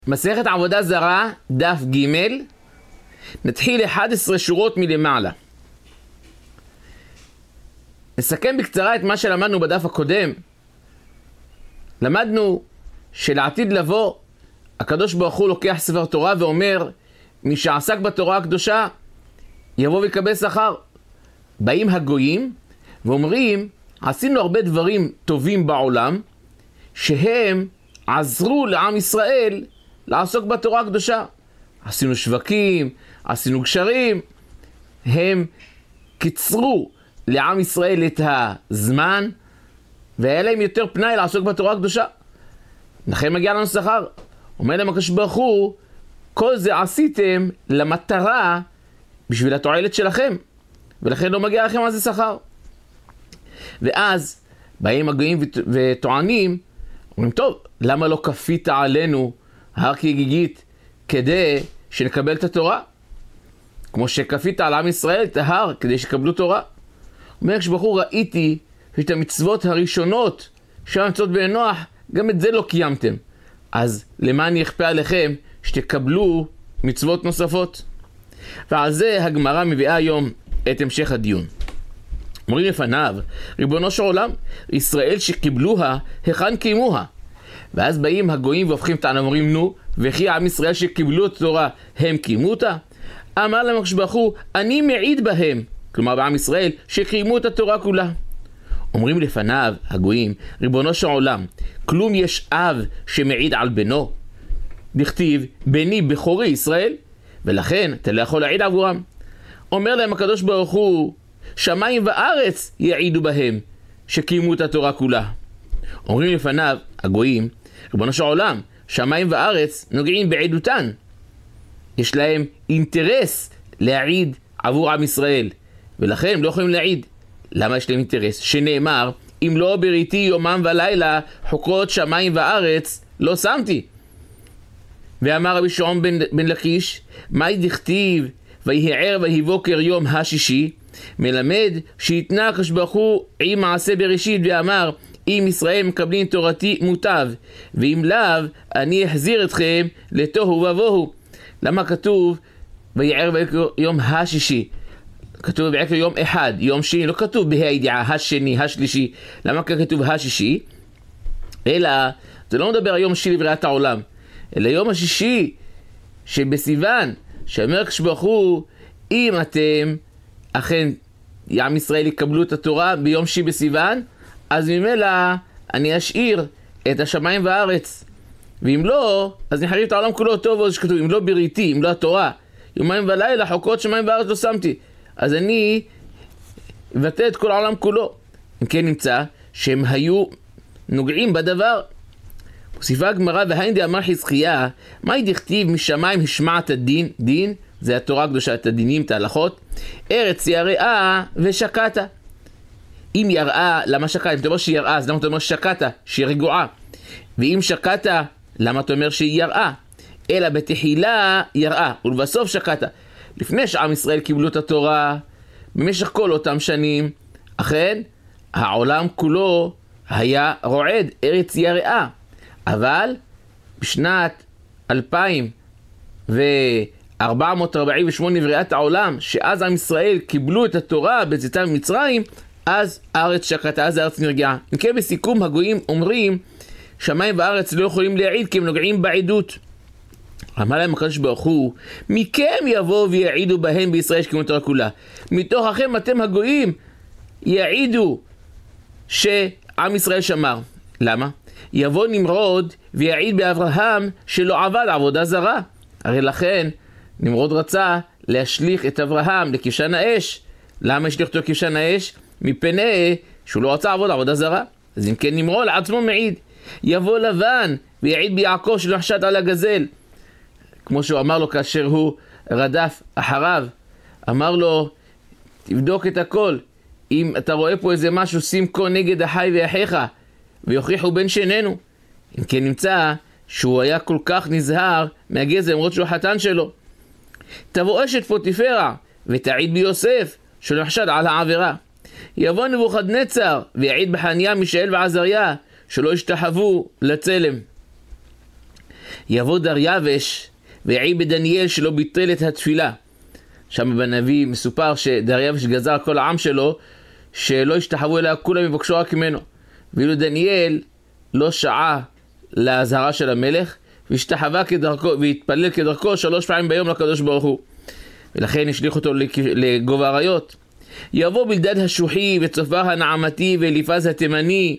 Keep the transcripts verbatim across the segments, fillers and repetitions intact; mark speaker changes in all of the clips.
Speaker 1: מסכת עבודה זרה, דף ג', נתחיל אחת עשרה שורות מלמעלה. נסכם בקצרה את מה שלמדנו בדף הקודם. למדנו שלעתיד לבוא, הקדוש ברוך הוא לוקח ספר תורה ואומר, מי שעסק בתורה הקדושה, יבוא ויקבל שכר. באים הגויים ואומרים, עשינו הרבה דברים טובים בעולם, שהם עזרו לעם ישראל לעסוק בתורה הקדושה. עשינו שווקים, עשינו גשרים, הם קיצרו לעם ישראל את הזמן, והיה להם יותר פנאי לעסוק בתורה הקדושה. לכן מגיע לנו שכר. אומר להם הקדוש ברוך הוא, כל זה עשיתם למטרה בשביל התועלת שלכם, ולכן לא מגיע לכם על זה שכר. ואז באים הגויים וטוענים, אומרים, טוב, למה לא כפית עלינו הר כגיגית כדי שנקבל את התורה? כמו שכפית על עם ישראל את ההר כדי שקבלו תורה. אומר כשבחור, ראיתי שאת המצוות הראשונות של המצוות בני נוח, גם את זה לא קיימתם. אז למה אני אכפה עליכם שתקבלו מצוות נוספות? ועל זה הגמרא מביאה היום את המשך הדיון. אומרים לפניו, ריבונו של עולם, ישראל שקיבלוה, היכן קיימוה? ואז באים הגויים והופכים את העם, אומרים, נו, וכי עם ישראל שקיבלו את התורה, הם קיימו אותה? אמר להם הקדוש ברוך הוא, אני מעיד בהם, כלומר בעם ישראל, שקיימו את התורה כולה. אומרים לפניו הגויים, ריבונו של עולם, כלום יש אב שמעיד על בנו? דכתיב, בני בכורי ישראל, ולכן אתה לא יכול להעיד עבורם. אומר להם הקדוש ברוך הוא, שמיים וארץ יעידו בהם שקיימו את התורה כולה. אומרים לפניו הגויים, ריבונו של עולם, שמיים וארץ נוגעים בעדותן. יש להם אינטרס להעיד עבור עם ישראל, ולכן הם לא יכולים להעיד. למה יש להם אינטרס? שנאמר, אם לא בריתי יומם ולילה חוקרות שמיים וארץ לא שמתי. ואמר רבי שמעון בן, בן לקיש, מהי דכתיב ויהי ערב ויהי בוקר יום השישי? מלמד שיתנה הקדוש ברוך הוא עם מעשה בראשית ואמר, אם ישראל מקבלים תורתי מוטב, ואם לאו אני אחזיר אתכם לתוהו ובוהו. למה כתוב ויהי ערב יום השישי? כתוב בעיקר יום אחד, יום שני, לא כתוב בה"א הידיעה, השני, השלישי. למה כתוב השישי? אלא, זה לא מדבר היום שני לבריאת העולם, אלא יום השישי שבסיוון, שאומר הקדוש ברוך הוא, אם אתם אכן עם ישראל יקבלו את התורה ביום שישי בסיוון, אז ממילא אני אשאיר את השמיים והארץ. ואם לא, אז נחריב את העולם כולו. טוב, אז שכתוב, אם לא בריתי, אם לא התורה, יומיים ולילה חוקרות שמיים וארץ לא שמתי, אז אני אבטא את כל העולם כולו. אם כן נמצא שהם היו נוגעים בדבר. מוסיפה הגמרא, והאין דאמר חזקיה, מהי דכתיב משמיים השמעת הדין? דין זה התורה הקדושה, את הדינים, את ההלכות. ארץ יראה ושקעת. אם יראה, למה שקעת? אם אתה אומר שהיא יראה, אז למה אתה אומר שקעת? שהיא רגועה. ואם שקעת, למה אתה אומר שהיא יראה? אלא בתחילה יראה, ולבסוף שקעת. לפני שעם ישראל קיבלו את התורה, במשך כל אותם שנים, אכן, העולם כולו היה רועד, ארץ יראה. אבל בשנת אלפיים וארבע מאות ארבעים ושמונה לבריאת העולם, שאז עם ישראל קיבלו את התורה בצאתם ממצרים, אז הארץ שקטה, אז הארץ נרגעה. אם כן, בסיכום הגויים אומרים, שמיים וארץ לא יכולים להעיד כי הם נוגעים בעדות. אמר להם הקדוש ברוך הוא, מכם יבואו ויעידו בהם בישראל שקיימו את התורה כולה. מתוככם אתם הגויים יעידו שעם ישראל שמר. למה? יבוא נמרוד ויעיד באברהם שלא עבד עבודה זרה. הרי לכן נמרוד רצה להשליך את אברהם לכבשן האש. למה השליך אותו לכבשן האש? מפני שהוא לא רצה עבוד עבודה זרה. אז אם כן נמרוד עצמו מעיד. יבוא לבן ויעיד ביעקב שלא נחשד על הגזל, כמו שהוא אמר לו כאשר הוא רדף אחריו, אמר לו, תבדוק את הכל, אם אתה רואה פה איזה משהו, שים כה נגד החי ואחיך ויוכיחו בין שנינו. אם כן נמצא שהוא היה כל כך נזהר מהגזל, למרות שהוא חתן שלו. תבוא אשת פוטיפרה ותעיד ביוסף שלא נחשד על העבירה. יבוא נבוכדנצר ויעיד בחניה מישאל ועזריה שלא השתחוו לצלם. יבוא דריווש ויעי בדניאל שלא ביטל את התפילה. שם בנביא מסופר שדריווש גזר כל העם שלו שלא השתחוו אליה, כולם יבקשו רק ממנו. ואילו דניאל לא שעה להזהרה של המלך, והשתחווה כדרכו, והתפלל כדרכו שלוש פעמים ביום לקדוש ברוך הוא. ולכן השליך אותו לגוב האריות. יבוא בלדד השוחי וצופר הנעמתי ואליפז התימני.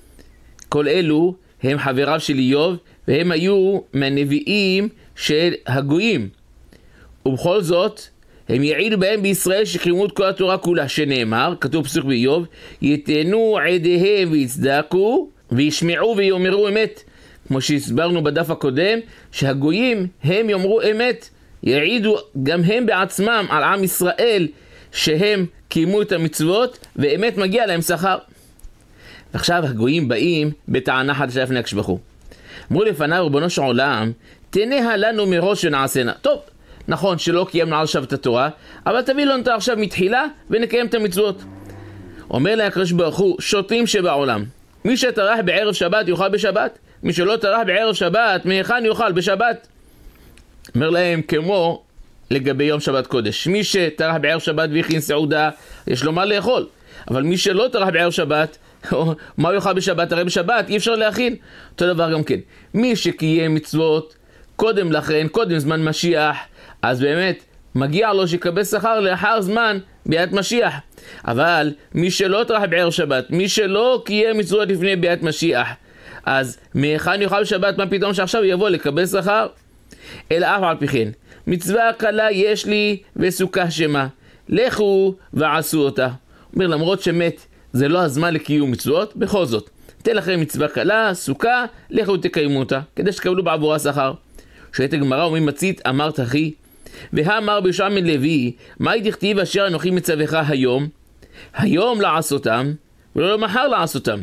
Speaker 1: כל אלו הם חבריו של איוב, והם היו מהנביאים של הגויים. ובכל זאת, הם יעידו בהם בישראל שקיימו את כל התורה כולה, שנאמר, כתוב פסוק באיוב, יתנו עדיהם ויצדקו, וישמעו ויאמרו אמת. כמו שהסברנו בדף הקודם, שהגויים הם יאמרו אמת, יעידו גם הם בעצמם על עם ישראל, שהם קיימו את המצוות, ואמת מגיע להם שכר. ועכשיו הגויים באים בטענה חדשה לפני הקדוש ברוך הוא. אמרו לפניו, ריבונו של עולם, תנה לנו מראש ונעשנה. טוב, נכון שלא קיימנו עכשיו את התורה, אבל תביא לנו אותה עכשיו מתחילה ונקיים את המצוות. אומר לה הקדוש ברוך הוא, שוטרים שבעולם, מי שטרח בערב שבת יאכל בשבת, מי שלא טרח בערב שבת, מהיכן יאכל בשבת? אומר להם כמו לגבי יום שבת קודש, מי שטרח בערב שבת והכין סעודה, יש לו מה לאכול, אבל מי שלא טרח בערב שבת, מה יאכל בשבת? הרי בשבת אי אפשר להכין. אותו דבר גם כן, מי שקיים מצוות קודם לכן, קודם זמן משיח, אז באמת מגיע לו שיקבל שכר לאחר זמן ביאת משיח. אבל מי שלא טרח בערב שבת, מי שלא קיים מצוות לפני ביאת משיח, אז מהיכן יאכל בשבת? מה פתאום שעכשיו יבוא לקבל שכר? אלא אף על פי כן, מצווה קלה יש לי וסוכה שמה, לכו ועשו אותה. אומר, למרות שמת זה לא הזמן לקיום מצוות, בכל זאת תן לכם מצווה קלה, סוכה, לכו תקיימו אותה, כדי שתקבלו בעבורה שכר. שואלת הגמרא, אומרים מצית, אמרת אחי, והאמר בישוע בן לוי, מהי דכתיב אשר אנוכי מצווך היום? היום לעשותם, ולא למחר לעשותם.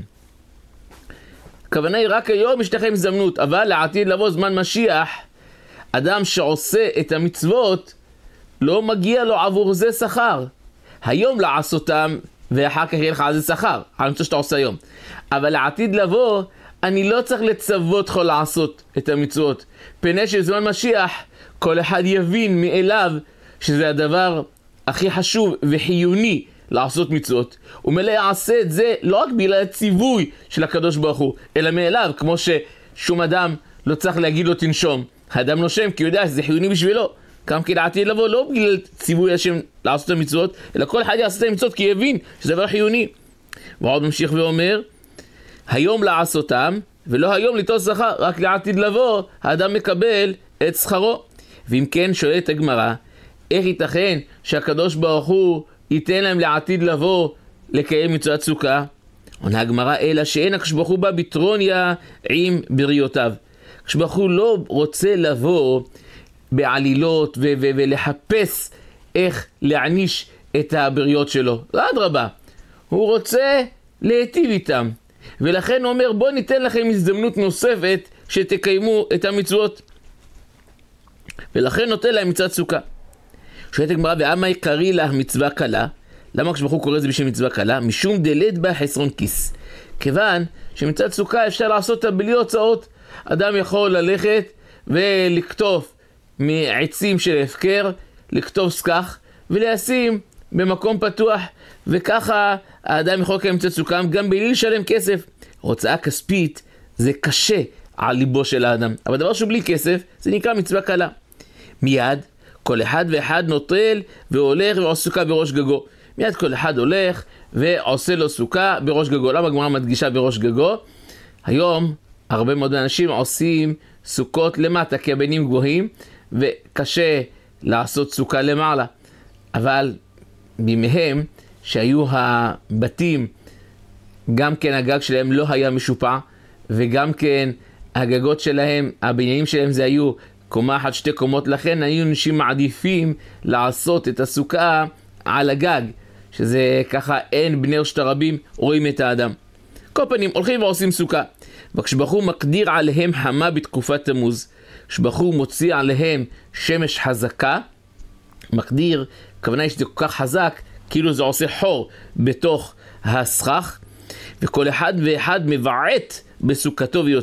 Speaker 1: הכוונה היא רק היום יש לכם הזדמנות, אבל לעתיד לבוא זמן משיח, אדם שעושה את המצוות, לא מגיע לו עבור זה שכר. היום לעשותם, ואחר כך יהיה לך על זה שכר, על המצוא שאתה עושה היום. אבל לעתיד לבוא, אני לא צריך לצוות לך לעשות את המצוות. פני שזמן משיח, כל אחד יבין מאליו שזה הדבר הכי חשוב וחיוני לעשות מצוות. ומלא יעשה את זה לא רק בגלל הציווי של הקדוש ברוך הוא, אלא מאליו, כמו ששום אדם לא צריך להגיד לו תנשום. האדם נושם כי הוא יודע שזה חיוני בשבילו. גם כי לעתיד לבוא לא בגלל ציווי השם לעשות את המצוות, אלא כל אחד יעשה את המצוות כי יבין שזה דבר חיוני. ועוד ממשיך ואומר, היום לעשותם, ולא היום ליטול שכר, רק לעתיד לבוא, האדם מקבל את שכרו. ואם כן, שואלת הגמרא, איך ייתכן שהקדוש ברוך הוא ייתן להם לעתיד לבוא לקיים מצוות סוכה? עונה הגמרא, אלא שאין הקדוש ברוך הוא בא בטרוניה עם בריותיו. הקדוש ברוך הוא לא רוצה לבוא בעלילות ו- ו- ולחפש איך להעניש את הבריות שלו. אדרבה, הוא רוצה להיטיב איתם. ולכן הוא אומר, בוא ניתן לכם הזדמנות נוספת שתקיימו את המצוות. ולכן נותן להם מצוות סוכה. שואלת הגמרא, ואמה יקרי לה מצווה קלה? למה הקדוש ברוך הוא קורא את זה בשם מצווה קלה? משום דלת בה חסרון כיס. כיוון שמצוות סוכה אפשר לעשות אותה בלי הוצאות. אדם יכול ללכת ולקטוף מעצים של הפקר, לקטוף סכך ולשים במקום פתוח, וככה האדם יכול לקיים מצוות סוכה גם בלי לשלם כסף. הוצאה כספית זה קשה על ליבו של האדם, אבל דבר שהוא בלי כסף זה נקרא מצווה קלה. מיד כל אחד ואחד נוטל והולך ועושה סוכה בראש גגו. מיד כל אחד הולך ועושה לו סוכה בראש גגו. למה הגמרא מדגישה בראש גגו? היום הרבה מאוד אנשים עושים סוכות למטה כי הבנים גבוהים וקשה לעשות סוכה למעלה. אבל בימיהם שהיו הבתים, גם כן הגג שלהם לא היה משופע, וגם כן הגגות שלהם, הבניינים שלהם זה היו קומה אחת שתי קומות, לכן היו אנשים מעדיפים לעשות את הסוכה על הגג, שזה ככה אין בני רשות הרבים רואים את האדם. כל פנים הולכים ועושים סוכה, וכשבחו מקדיר עליהם חמה בתקופת תמוז, כשבחו מוציא עליהם שמש חזקה, מקדיר, הכוונה שזה כל כך חזק, כאילו זה עושה חור בתוך הסכך, וכל אחד ואחד מבעט בסוכתו ויוצא.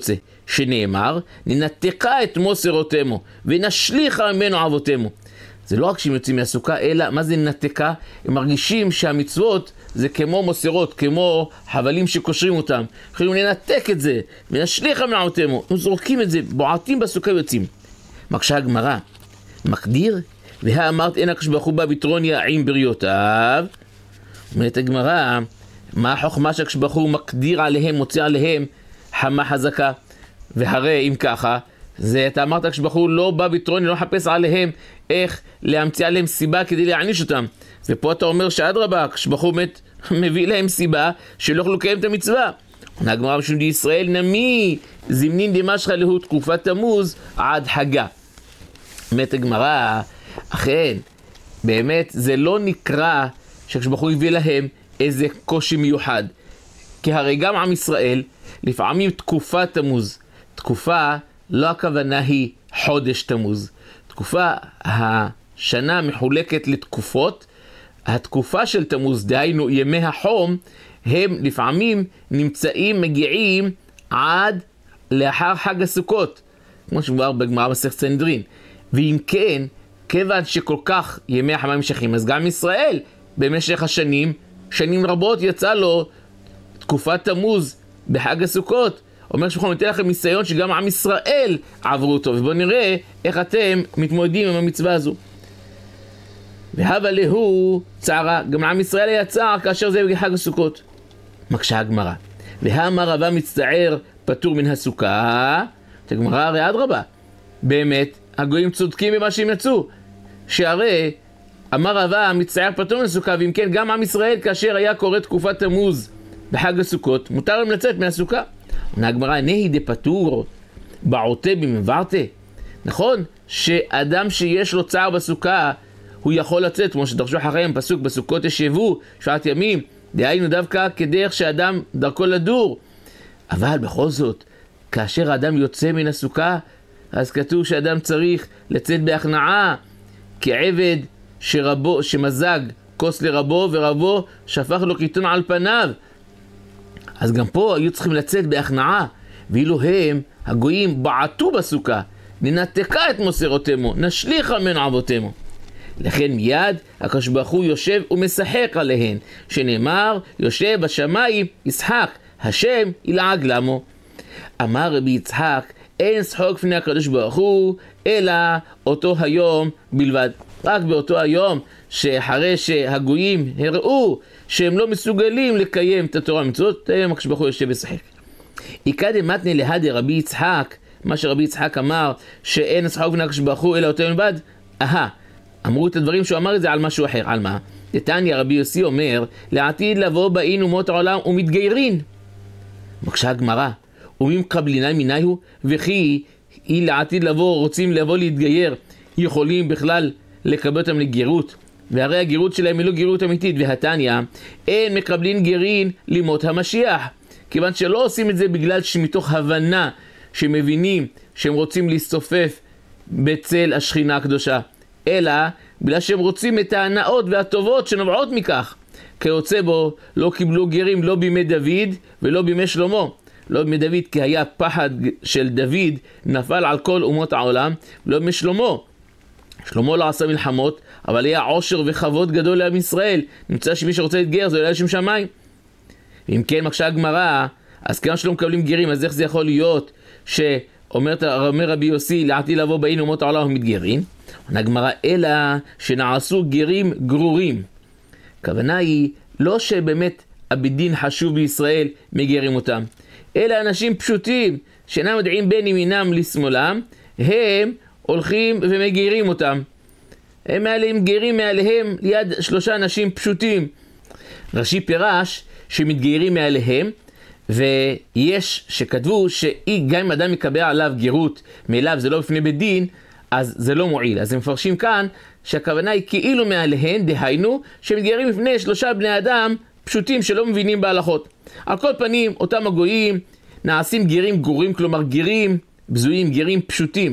Speaker 1: שנאמר, ננתקה את מוסרותימו ונשליכה ממנו אבותימו. זה לא רק שהם יוצאים מהסוכה, אלא מה זה ננתקה? הם מרגישים שהמצוות זה כמו מוסרות, כמו חבלים שקושרים אותם. יכולים לנתק את זה ונשליכה ממנו אבותימו. הם זורקים את זה, בועטים בסוכה ויוצאים. מקשה הגמרא, מקדיר, והאמרת אין הקדוש ברוך הוא בא בתרוניה עם בריותיו. אומרת הגמרא, מה החוכמה שהקדוש ברוך הוא מקדיר עליהם, מוציא עליהם חמה חזקה? והרי אם ככה, זה אתה אמרת הקדוש ברוך הוא לא בא בתרוניה, לא מחפש עליהם איך להמציא עליהם סיבה כדי להעניש אותם. ופה אתה אומר שאדרבה, הקדוש ברוך הוא באמת מביא להם סיבה שלא יוכלו לקיים את המצווה. עונה הגמרא משום די ישראל נמי זמנין דמשכה להו תקופת תמוז עד חגה. באמת הגמרא, אכן, באמת זה לא נקרא שהקדוש ברוך הוא הביא להם איזה קושי מיוחד. כי הרי גם עם ישראל, לפעמים תקופת תמוז, תקופה לא הכוונה היא חודש תמוז. תקופה, השנה מחולקת לתקופות, התקופה של תמוז, דהיינו ימי החום, הם לפעמים נמצאים, מגיעים עד לאחר חג הסוכות, כמו שמובהר בגמרא מסכת סנהדרין. ואם כן, כיוון שכל כך ימי החמה נמשכים, אז גם ישראל במשך השנים, שנים רבות יצא לו תקופת תמוז בחג הסוכות. אומר שבכל ניתן לכם ניסיון שגם עם ישראל עברו אותו, ובואו נראה איך אתם מתמודדים עם המצווה הזו. והווה להו צערה, גם עם ישראל היה צער כאשר זה בחג הסוכות. מקשה הגמרא, והאמר רבא מצטער פטור מן הסוכה. את הגמרא הרי אדרבה, באמת הגויים צודקים במה שהם יצאו, שהרי אמר רבא מצטער פטור מן הסוכה, ואם כן גם עם ישראל כאשר היה קורא תקופת תמוז בחג הסוכות, מותר להם לצאת מהסוכה. עונה הגמרא, נהי דפטור בעוטה במברתה. נכון שאדם שיש לו צער בסוכה הוא יכול לצאת, כמו שדרשו אחריהם פסוק בסוכות ישבו שעת ימים, דהיינו דווקא כדרך שאדם דרכו לדור. אבל בכל זאת, כאשר האדם יוצא מן הסוכה, אז כתוב שאדם צריך לצאת בהכנעה, כעבד שרבו, שמזג כוס לרבו ורבו שפך לו קיטון על פניו. אז גם פה היו צריכים לצאת בהכנעה, ואילו הם, הגויים, בעטו בסוכה, ננתקה את מוסרותימו, נשליכה ממנו אבותימו. לכן מיד הקדוש ברוך הוא יושב ומשחק עליהן, שנאמר יושב בשמיים ישחק, השם ילעג למו. אמר רבי יצחק, אין שחוק לפני הקדוש ברוך הוא אלא אותו היום בלבד. רק באותו היום שאחרי שהגויים הראו שהם לא מסוגלים לקיים את התורה המצוות, היום הקדוש ברוך הוא יושב ושחק. איקא דמתנא להדי רבי יצחק, מה שרבי יצחק אמר שאין שחוק לפני הקדוש ברוך הוא אלא אותו היום בלבד, אהה, אמרו את הדברים שהוא אמר את זה על משהו אחר. על מה? תניא רבי יוסי אומר, לעתיד לבוא באין אומות העולם ומתגיירין. מקשה הגמרא, ומי מקבלינן מיניהו, וכי היא לעתיד לבוא, רוצים לבוא להתגייר, יכולים בכלל לקבל אותם לגירות, והרי הגירות שלהם היא לא גירות אמיתית. והתניא, אין מקבלין גרין למות המשיח, כיוון שלא עושים את זה בגלל שמתוך הבנה שמבינים שהם רוצים להסתופף בצל השכינה הקדושה, אלא בגלל שהם רוצים את ההנאות והטובות שנובעות מכך. כיוצא בו לא קיבלו גרים לא בימי דוד ולא בימי שלמה. לא בימי דוד כי היה פחד של דוד נפל על כל אומות העולם, לא בימי שלמה. שלמה לא עשה מלחמות, אבל היה עושר וכבוד גדול לעם ישראל. נמצא שמי שרוצה להתגייר זה עולה לשם שמיים. אם כן מקשה הגמרא, אז כמה שלא מקבלים גרים, אז איך זה יכול להיות שאומר רבי יוסי לעתיד לבוא באין אומות העולם ומתגיירין? הגמרא אלא שנעשו גרים גרורים. הכוונה היא לא שבאמת הבדין חשוב בישראל מגיירים אותם, אלא אנשים פשוטים שאינם יודעים בין ימינם לשמאלם, הם הולכים ומגיירים אותם. הם מעלים גיירים מעליהם ליד שלושה אנשים פשוטים. רש"י פירש שמתגיירים מעליהם, ויש שכתבו שגם אם אדם מקבל עליו גירות מאליו זה לא בפני בית דין, אז זה לא מועיל. אז הם מפרשים כאן שהכוונה היא כאילו מעליהן, דהיינו שמתגיירים לפני שלושה בני אדם פשוטים שלא מבינים בהלכות. על כל פנים, אותם הגויים נעשים גרים גרורים, כלומר גרים בזויים, גרים פשוטים.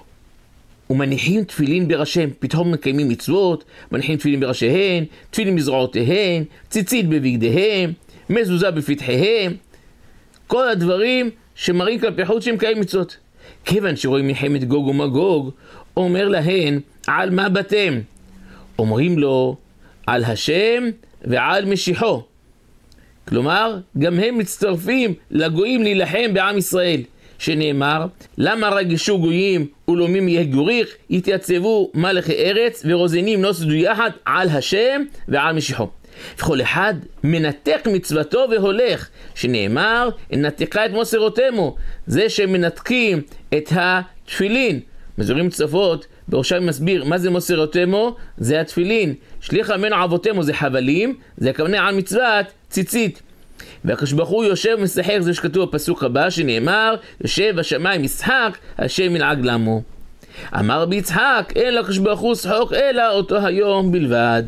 Speaker 1: ומניחים תפילין בראשיהם, פתאום מקיימים מצוות, מניחים תפילין בראשיהם, תפילין בזרועותיהם, ציצית בבגדיהם, מזוזה בפתחיהם. כל הדברים שמראים כלפי חוץ שהם קיים מצוות. כיוון שרואים מלחמת גוג ומגוג, אומר להן, על מה באתם? אומרים לו, על השם ועל משיחו. כלומר, גם הם מצטרפים לגויים להילחם בעם ישראל, שנאמר, למה רגשו גויים ולאומים יהיה גוריך, יתייצבו מלכי ארץ ורוזנים נוסדו יחד על השם ועל משיחו. וכל אחד מנתק מצוותו והולך, שנאמר, נתקה את מוסרותמו, זה שמנתקים את התפילין. מזורים צפות, בראשם מסביר מה זה מוסרותמו, זה התפילין. שליחה ממנו אבותמו זה חבלים, זה הכוונה על מצוות ציצית. והקדוש ברוך הוא יושב משחק, זה שכתוב בפסוק הבא שנאמר, יושב השמיים משחק, השם ינהג למו. אמר ביצחק, אין לקדוש ברוך הוא שחוק אלא אותו היום בלבד.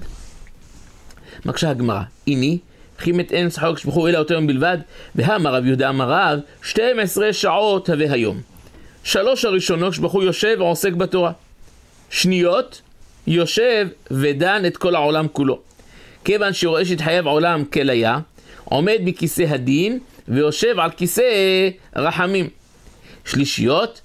Speaker 1: מקשה הגמרא, הנה, חימת אין שחוק שפחו אלא אותו היום בלבד, והאמר רב יהודה אמר רב, שתים עשרה שעות הווה היום. שלוש הראשונות שפחו יושב ועוסק בתורה. שניות, יושב ודן את כל העולם כולו. כיוון שרואה שהתחייב עולם כליה, עומד בכיסא הדין ויושב על כיסא רחמים. שלישיות,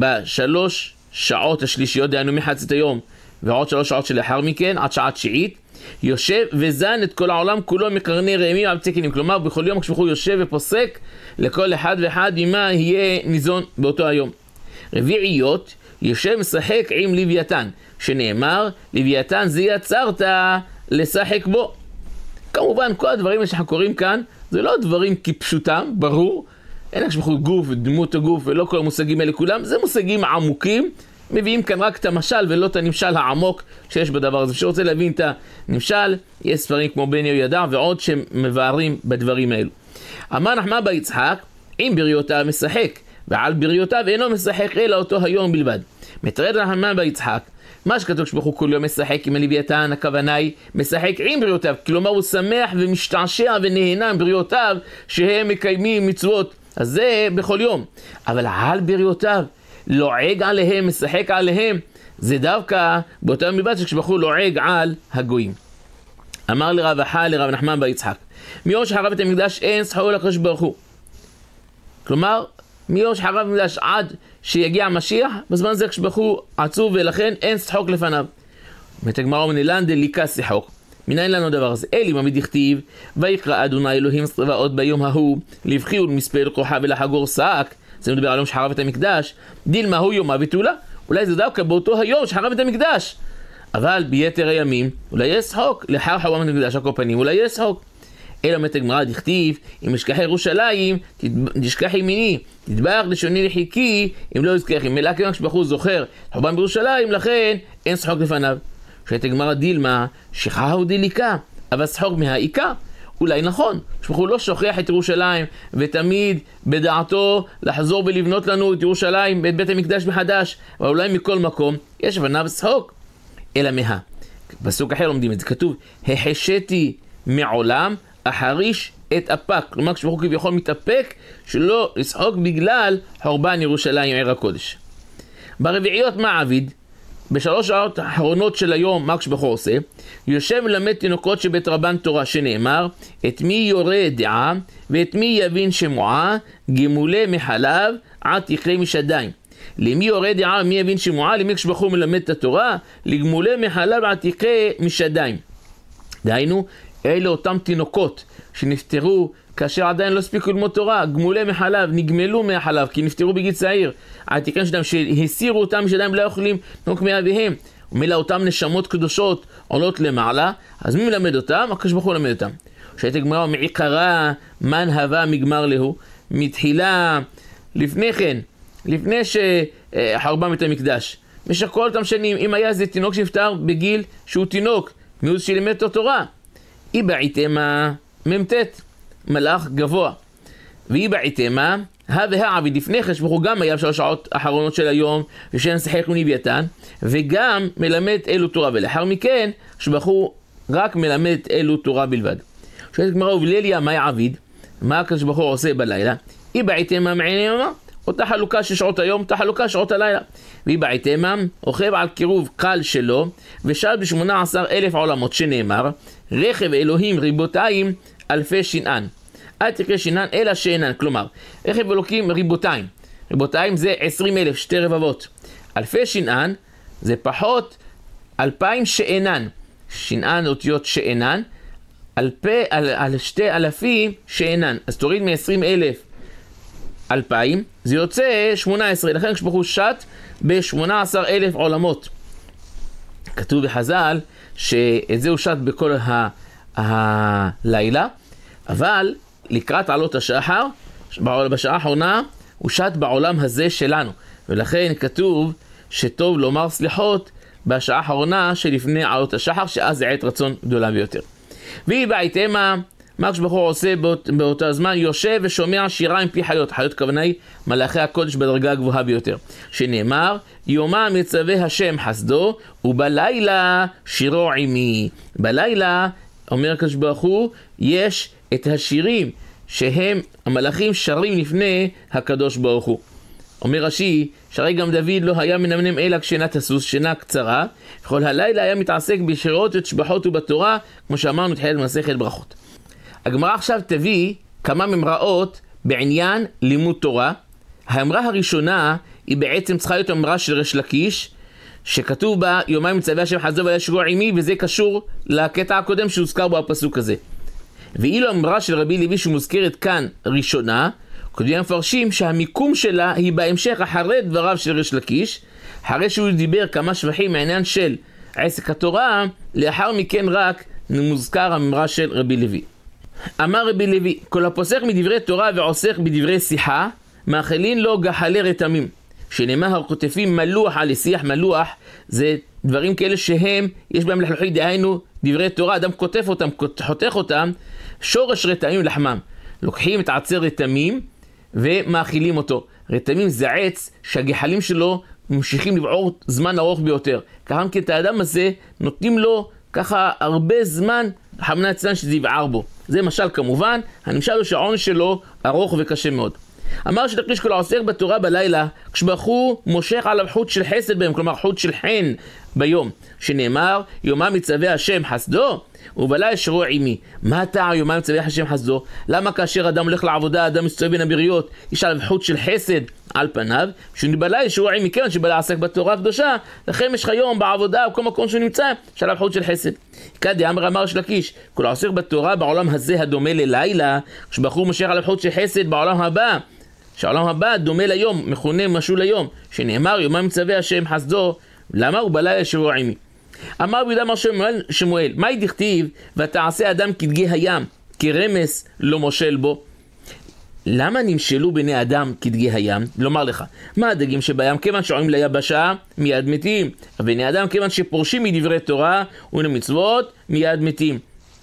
Speaker 1: בשלוש שעות השלישיות, דהיינו מחצית היום, ועוד שלוש שעות שלאחר מכן, עד שעה תשיעית, יושב וזן את כל העולם כולו מקרני רעמים עד תקנים. כלומר, בכל יום כשבחור יושב ופוסק, לכל אחד ואחד ממה יהיה ניזון באותו היום. רביעיות, יושב משחק עם לוויתן, שנאמר, לוויתן זה יצרת לשחק בו. כמובן, כל הדברים שאנחנו קוראים כאן, זה לא דברים כפשוטם, ברור. אין לך שבחור גוף, דמות הגוף, ולא כל המושגים האלה כולם, זה מושגים עמוקים, מביאים כאן רק את המשל ולא את הנמשל העמוק שיש בדבר הזה. שרוצה להבין את הנמשל, יש ספרים כמו בן יהוידע ועוד שמבארים בדברים האלו. אמר נחמן בר יצחק, עם בריותיו משחק, ועל בריותיו אינו משחק אלא אותו היום בלבד. מתרד נחמן בר יצחק, מה שכתוב שבחור כל יום משחק עם הלוויתן, הכוונה היא משחק עם בריותיו, כלומר הוא שמח ומשתעשע ונהנה עם בריותיו שהם מקיימים מצוות, אז זה בכל יום. אבל על בריותיו, לועג עליהם, משחק עליהם, זה דווקא באותה מבט שכשבחור לועג על הגויים. אמר לרב אחא לרב נחמן בר יצחק, מיום שחרב את המקדש אין שחור לקדוש ברוך הוא. כלומר, מיום שחרב המקדש עד שיגיע המשיח, בזמן זה כשבחור עצוב ולכן אין שחוק לפניו. אומרת הגמרא מנילן דליקה שחוק. מניין לנו דבר הזה? אלי מה מדכתיב, ויקרא אדוני אלוהים צבאות ביום ההוא, לבכי ולמספר כוחה ולחגור שק. זה מדבר על יום שחרב את המקדש. דילמה הוא יום הביטולה. אולי זה דווקא באותו היום שחרב את המקדש. אבל ביתר הימים, אולי יש שחוק. לאחר חרב את המקדש הקופנים, אולי יש שחוק. אלא אומרת הגמרא דכתיב, אם אשכח ירושלים, תשכח ימיני, תדבח לשוני לחיקי, אם לא יזכח, אם מלא כיוון כשבחור זוכר חורבן בירושלים, לכן אין שחוק לפניו. שאת הגמרא דילמה, שכחה דליקה, אבל שחוק מהעיקר. אולי נכון, כשבחור לא שוכח את ירושלים, ותמיד בדעתו לחזור ולבנות לנו את ירושלים, את בית המקדש מחדש, אבל אולי מכל מקום, יש הבנה ושחוק. אלא מה, בסוג אחר לומדים את זה, כתוב, החשתי מעולם, החריש את אפק. כלומר, כשבחור כביכול מתאפק, שלא לשחוק בגלל חורבן ירושלים עיר הקודש. ברביעיות מעביד, בשלוש שעות האחרונות של היום, מה כשבחור עושה? יושב מלמד תינוקות שבית רבן תורה שנאמר, את מי יורה דעה ואת מי יבין שמועה, גמולי מחלב עד תכלה משדיים. למי יורה דעה ומי יבין שמועה? למי כשבחור מלמד את התורה? לגמולי מחלב עד תכלה משדיים. דהיינו, אלה אותם תינוקות שנפטרו כאשר עדיין לא הספיקו ללמוד תורה, גמולי מחלב, נגמלו מהחלב כי נפטרו בגיל צעיר, העתיקן שלהם שהסירו אותם משדיים לא יכולים לנוק מאביהם, ומילא אותם נשמות קדושות עולות למעלה, אז מי מלמד אותם? הקדוש ברוך הוא מלמד אותם. שהייתה גמרא מעיקרה מן הווה מגמר להו, מתחילה לפני כן, לפני שחרבם את המקדש, במשך כל אותם שנים, אם היה איזה תינוק שנפטר בגיל שהוא תינוק, מיעוט שלימד את התורה, אי בעיתמה ממתת, מלאך גבוה. ואי בעיתמה, הא והעביד לפני כן, שבחור גם היה בשלוש שעות האחרונות של היום, ושאין שחק מלוויתן, וגם מלמד אלו תורה, ולאחר מכן, שבחור רק מלמד אלו תורה בלבד. שואלת גמרא, ובליליה מה יעביד? מה הקדוש ברוך הוא עושה בלילה? אי בעיתמה מעין יממה, אותה חלוקה של שעות היום, אותה חלוקה שעות הלילה. ואי בעיתמה, רוכב על קירוב קל שלו, ושאל בשמונה עשר אלף עולמות שנאמר, רכב אלוהים ריבותיים אלפי שנען. אל תקרא שינן אלא שאינן. כלומר, רכב אלוקים ריבותיים. ריבותיים זה עשרים אלף, שתי רבבות. אלפי שינן זה פחות אלפיים שאינן. שינן אותיות שאינן. אלפי, על, על שתי אלפים שאינן. אז תוריד מ-עשרים אלף אלפיים, זה יוצא שמונה עשרה. לכן כשבחו שט ב-שמונה עשר אלף עולמות. כתוב בחז"ל שאת זה הוא שט בכל ה... הלילה, אבל לקראת עלות השחר, בשעה האחרונה, הוא שט בעולם הזה שלנו. ולכן כתוב שטוב לומר סליחות בשעה האחרונה שלפני עלות השחר, שאז זה עת רצון גדולה ביותר. והיא בהתאמה, מה כשבחור עושה באות, באותו הזמן, יושב ושומע שירה עם פי חיות. חיות כוונה היא מלאכי הקודש בדרגה הגבוהה ביותר. שנאמר, יומם יצווה השם חסדו, ובלילה שירו עמי. בלילה, אומר הקדוש ברוך הוא, יש את השירים שהם המלאכים שרים לפני הקדוש ברוך הוא. אומר רש"י, שהרי גם דוד לא היה מנמנם אלא כשינת הסוס, שינה קצרה, וכל הלילה היה מתעסק בשירות ושבחות ובתורה, כמו שאמרנו תחילת מסכת ברכות. הגמרא עכשיו תביא כמה ממראות בעניין לימוד תורה. האמרה הראשונה היא בעצם צריכה להיות אמרה של ריש לקיש, שכתוב בה יומיים מצווה השם חסדו וישרו עמי, וזה קשור לקטע הקודם שהוזכר בו הפסוק הזה. ואילו אמרה של רבי לוי שמוזכרת כאן ראשונה, כותבים מפרשים שהמיקום שלה היא בהמשך אחרי דבריו של ריש לקיש, אחרי שהוא דיבר כמה שבחים מעניין של עסק התורה, לאחר מכן רק מוזכר האמרה של רבי לוי. אמר רבי לוי, כל הפוסק מדברי תורה ועוסק בדברי שיחה, מאכלין לו גחלי רתמים. שנאמר הרקוטפים מלוח על שיח. מלוח זה דברים כאלה שהם, יש בהם לחלוחי, דהיינו דברי תורה, אדם כותף אותם, חותך אותם, שורש רתמים לחמם. לוקחים את עצר רתמים ומאכילים אותו. רתמים זה עץ שהגחלים שלו ממשיכים לבעור זמן ארוך ביותר. ככה כי את האדם הזה נותנים לו ככה הרבה זמן, חמנה אצלן שזה יבער בו. זה משל כמובן, הנמשל הוא שהעונש שלו ארוך וקשה מאוד. אמר שתקליש כל העוסק בתורה בלילה, כשבחו מושך עליו חוט של חסד בהם, כלומר חוט של חן ביום, שנאמר יומם מצווה השם חסדו ובלילה ישרו עמי. מה טעם יומם מצווה השם חסדו? למה כאשר אדם הולך לעבודה, אדם מסתובב בין הבריות, יש עליו חוט של חסד על פניו, שבלילה ישרו עמי, כיוון שבלילה עסק בתורה הקדושה, לכן יש היום בעבודה או כל מקום שהוא נמצא, יש עליו חוט של חסד. כדי אמר אמר של לקיש, כל העוסק בתורה בעולם הזה הדומה ללילה, כשבחור מושך עליו חוט של חסד בעולם הבא, שהעולם הבא דומה ליום, מכונה משול ליום, שנאמר יומם מצווה השם חסדו, למה הוא בלילה ישרו עמי? אמר ביהודה אמר שמואל, שמואל, מה דכתיב ותעשה אדם כדגי הים, כרמס לא מושל בו? למה נמשלו בני אדם כדגי הים? לומר לך, מה הדגים שבים? כיוון שעולים ליבשה מיד מתים, ובני אדם כיוון שפורשים מדברי תורה ולמצוות מיד מתים.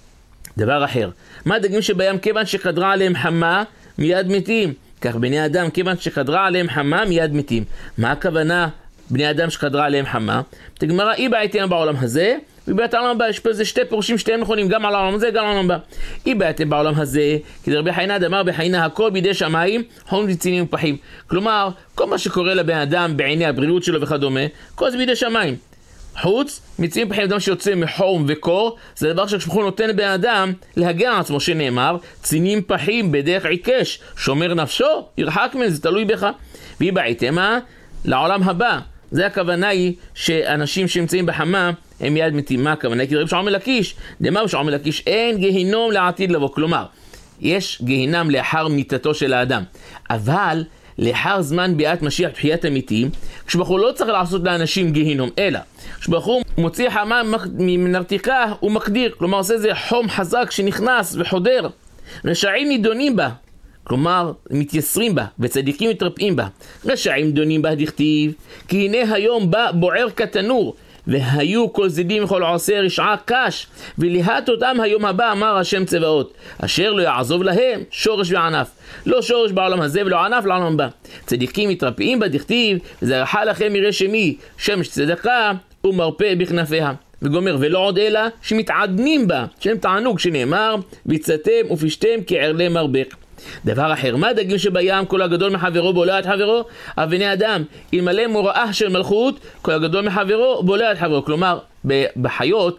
Speaker 1: דבר אחר, מה הדגים שבים? כיוון שקדרה עליהם חמה מיד מתים, כך בני אדם כיוון שקדרה עליהם חמה מיד מתים. מה הכוונה בני אדם שקדרה עליהם חמה? תגמרה אי בעייתם בעולם הזה ובעת העולם הבא. יש פה איזה שתי פורשים שתיהם נכונים, גם על העולם הזה גם על העולם הבא. אי בעייתם בעולם הזה כי רבי חיינה דאמר בחיינה הכל בידי שמיים חום וצינים ופחים. כלומר כל מה שקורה לבן אדם בעיני הבריאות שלו וכדומה, כל זה בידי שמיים. חוץ מצינים ופחים, אדם שיוצא מחום וקור, זה דבר שכשבחור נותן לבן אדם להגן על עצמו, שנאמר צינים פחים בדרך עיקש שומר נפשו ירחק מן, זה תלוי בך. והיא בעייתמה לעולם הבא, זה הכוונה היא שאנשים שנמצאים בחמה הם מיד מתים. מה הכוונה? כי רבי שמעון לקיש דאמר שמעון לקיש אין גיהינום לעתיד לבוא, כלומר יש גיהינם לאחר מיתתו של האדם, אבל לאחר זמן ביאת משיח תחיית המתים, כשבחור לא צריך לעשות לאנשים גיהינום, אלא כשבחור מוציא חמה מנרתיקה הוא מקדיר, כלומר עושה זה חום חזק שנכנס וחודר. רשעים נידונים בה, כלומר מתייסרים בה, וצדיקים מתרפאים בה. רשעים דונים בה דכתיב כי הנה היום בא בוער כתנור, והיו כל זדים וכל עושה רשעה קש, ולהט אותם היום הבא אמר השם צבאות, אשר לא יעזוב להם שורש וענף, לא שורש בעולם הזה ולא ענף לעולם הבא. צדיקים מתרפאים בה דכתיב וזרחה לכם מראה שמי שמש צדקה ומרפא בכנפיה. וגומר ולא עוד אלא שמתעדנים בה, שהם תענוג, שנאמר ויצאתם ופשתם כערלי מרבק. דבר אחר, מה דגים שבים? כל הגדול מחברו בולע את חברו. אבני אדם אלמלא מוראה של מלכות, כל הגדול מחברו בולע את חברו. כלומר בחיות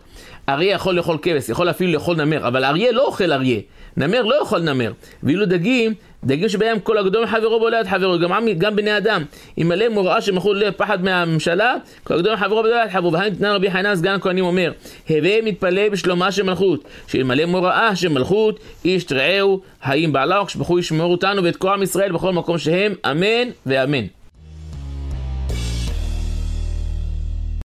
Speaker 1: אריה יכול לאכול כבש, יכול אפילו לאכול נמר, אבל אריה לא אוכל אריה, נמר לא יכול נמר. ואילו דגים, דגים שבהם כל הגדול מחברו בולע את חברו, גם, גם בני אדם, אם מלא מוראה שמלכו לפחד מהממשלה, כל הגדול מחברו בולע את חברו. והאם תנן רבי חנן סגן הכהנים אומר, הווה מתפלא בשלומה של מלכות, שאם מלא מוראה של מלכות, איש תרעהו, האם בעלה וכשבחו ישמור אותנו ואת כל עם ישראל בכל מקום שהם, אמן ואמן.